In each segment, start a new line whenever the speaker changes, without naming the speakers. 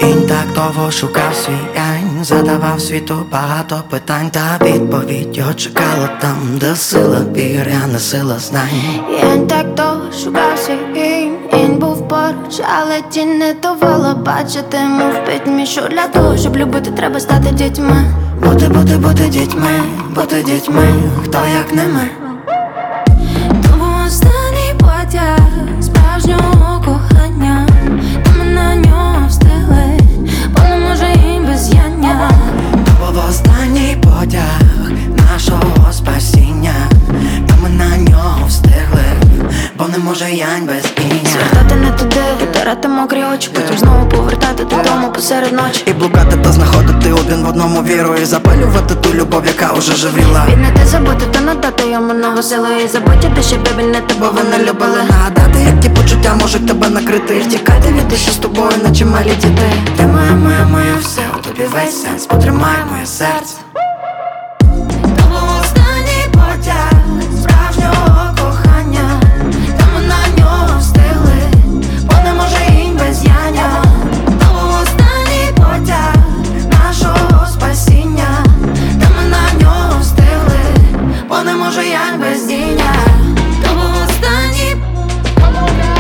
Інтактово шукав свій янь, задавав світу багато питань, та відповідь я чекала там, де сила вір, а не сила знань.
Янь так довго шукав свій янь був поруч, але тінь не давала бачити, мов пітьмі. Що для того, щоб любити, треба стати дітьми.
Бути дітьми, хто як не ми.
То був останній потяг справжнього кохання, та ми на нього встигли, бо не може їм без яння.
То був останній потяг нашого спасіння, та ми на нього встигли, бо не може янь без іння.
Звертати не туди, витирати мокрі очі, потім знову повертати додому посеред ночі.
І блукати та знаходити один в одному віру, і запалювати ту любов, яка уже живріла.
Віднати, забути та надати йому нову силу, і забути, щоб не те, бо ви не любили.
Нагадати, які почуття можуть тебе накрити, і втікати від душі з тобою, наче малі діти. Ти моя, все, у тобі весь сенс, потримай моє серце.
То був останній потяг справжнього кохання, та ми на нього встигли, бо не може їм без яння. То був останній потяг нашого спасіння, та ми на нього встигли, бо не може янь без діння. То був останній потяг.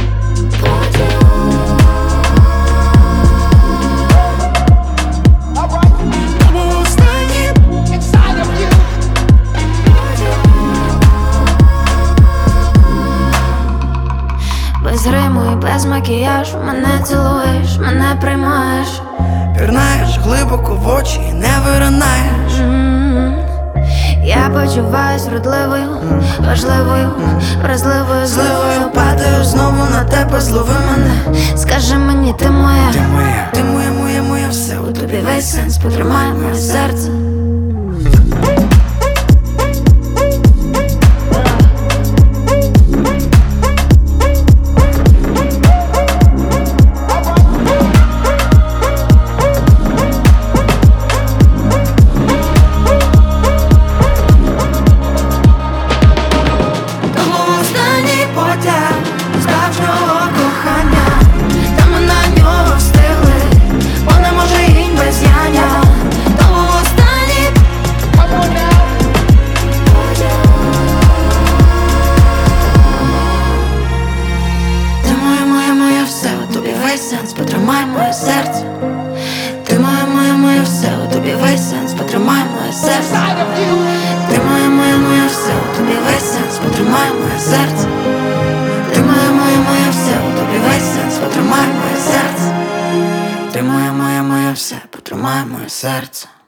Без гриму і без макіяжу мене цілуєш, мене приймаєш.
Пірнаєш глибоко в очі і не виринаєш.
Я почуваюсь вродливою, важливою, вразливою, зливою.
Падаю знову на тебе, злови мене.
Скажи мені, ти моя,
Ти моя, все, у тобі
весь сенс, потримай моє серце.
Справжнього кохання, та ми на нього встигли, бо не може їм без яння. То був останній потяг. Ти моя, все, у тобі весь сенс, потримай моє серце. Ти моя, все, у тобі весь сенс, потримай моє серце. Ти моя, все, у тобі весь сенс, потримай моє серце. Ти моя, все, у тобі весь сенс, потримай моє серце. Ти моя, все, потримай моє серце.